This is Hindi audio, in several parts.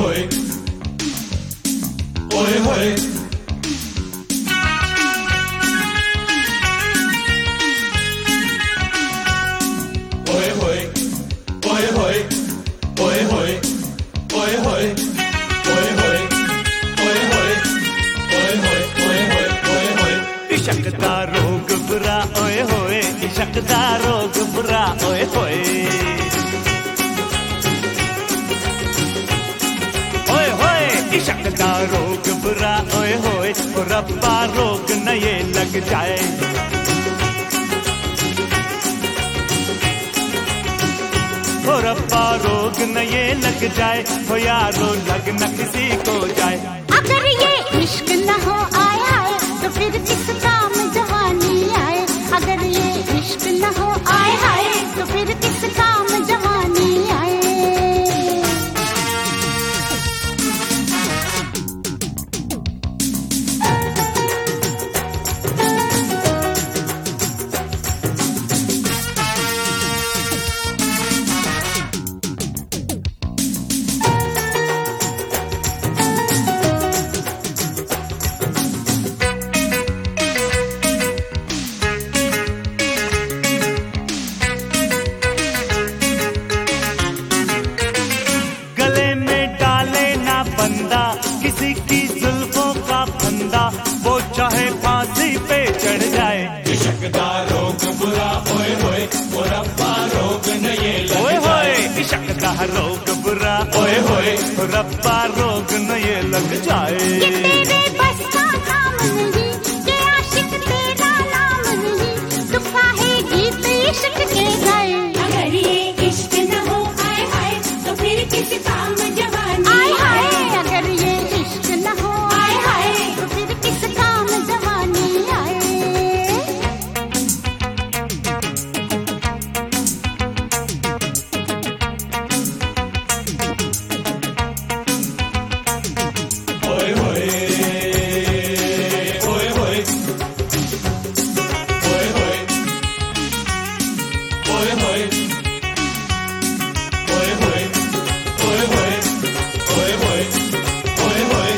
होए ओए होए ओए होए ओए होए ओए होए ओए होए ओए होए ओए होए ओए होए ओए होए ओए होए इश्क दा रोग बुरा ओए होए इश्क दा रोग बुरा ओए होए ओए होए इश्क दा रोग बुरा ओए होए ओ रब्बा रोग न ये लग जाए ओ रब्बा रोग न ये लग जाए हो यारो लग न किसी को जाए अगर ये इश्क न हो आए आए तो फिर किस काम जवानी आए अगर ये इश्क न हो आए आए तो फिर किस काम जवानी आए किसी की जुल्फों का फंदा वो चाहे फांसी पे चढ़ जाए इश्क दा रोग बुरा ओए होए ओ रब्बा रोग न ये ओए लग होए जाए इश्क दा रोग बुरा ओए होए ओ रब्बा रोग न ये लग जाए ये तेरे बस का काम नहीं ये आशिक तेरा नाम नहीं तू काहे गीत इश्क के गाए अगर ये इश्क न हो आए हाय तो फिर किस काम जवानी आए हाय अगर ये इश्क न हो आए हाय तो फिर किस काम जवानी आए ओए होए ओए होए ओए होए ओए होए ओए होए ओए होए ओए होए ओए होए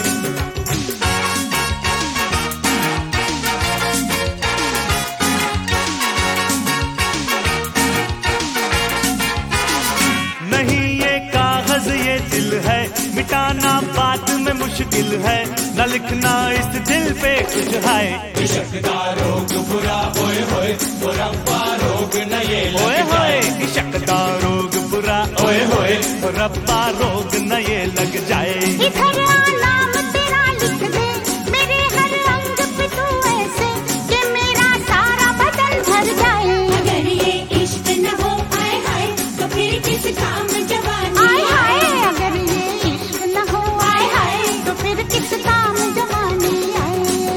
नहीं ये कागज ये दिल है मिटाना बात में मुश्किल है न लिखना इस दिल पे कुछ है इश्क दा रोग बुरा ओए होए ओ रब्बा रोग न ये ओए लग होए जाए इश्क दा रोग बुरा ओए होए ओ रब्बा रोग न ये लग जाए इधर आ नाम तेरा लिख दे मेरे हर अंग पे तू ऐसे कि मेरा सारा बदन भर जाए अगर ये इश्क न हो आए हाय तो फिर किस काम जवानी आए हाय अगर ये इश्क न हो आए हाय तो फिर किस काम जवानी आए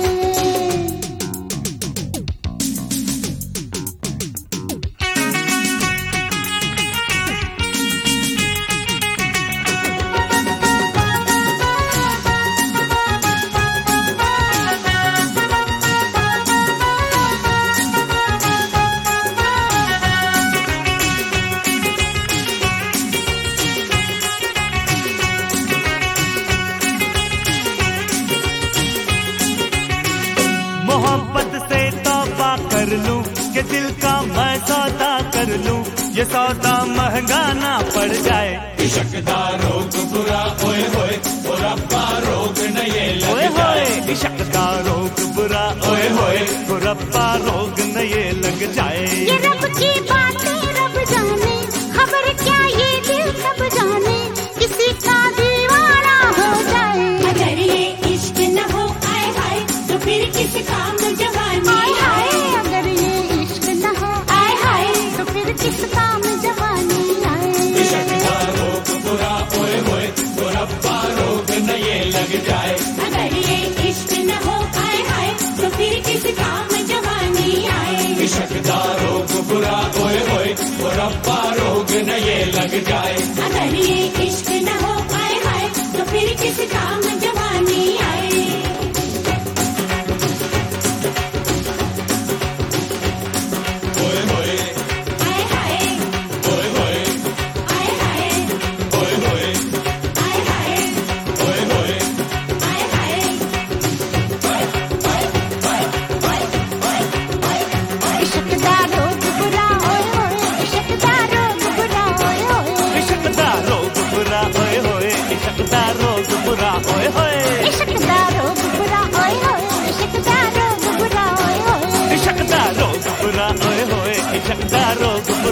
मोहब्बत से तौबा कर लूं कि दिल का मैं सौदा कर लूं ये सौदा महंगा ना पड़ जाए इश्क दा रोग बुरा ओए होए ओ रब्बा रोग न ये ओए लग होए जाए इश्क दा रोग बुरा ओए होए ओ रब्बा रोग न ये लग जाए ये रब की बातें रब जाने खबर क्या ये दिल कब जाने किसी का दीवाना हो जाए अगर ये इश्क न हो आए हाय तो फिर किस काम जवानी आए हाय अगर ये इश्क न हो आए हाय तो फिर किस काम जवानी आए इश्क दा रोग बुरा ओए होए ओ रब्बा रोग न ये लग जाए अगर ये इश्क न हो आए हाय तो फिर किस काम जवानी आए इश्क दा रोग बुरा ओए होए ओ रब्बा रोग न ये लग जाए अगर ये इश्क न हो आए हाय तो फिर किस काम जवानी आए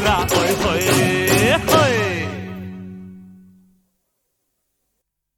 गोरा ओए होए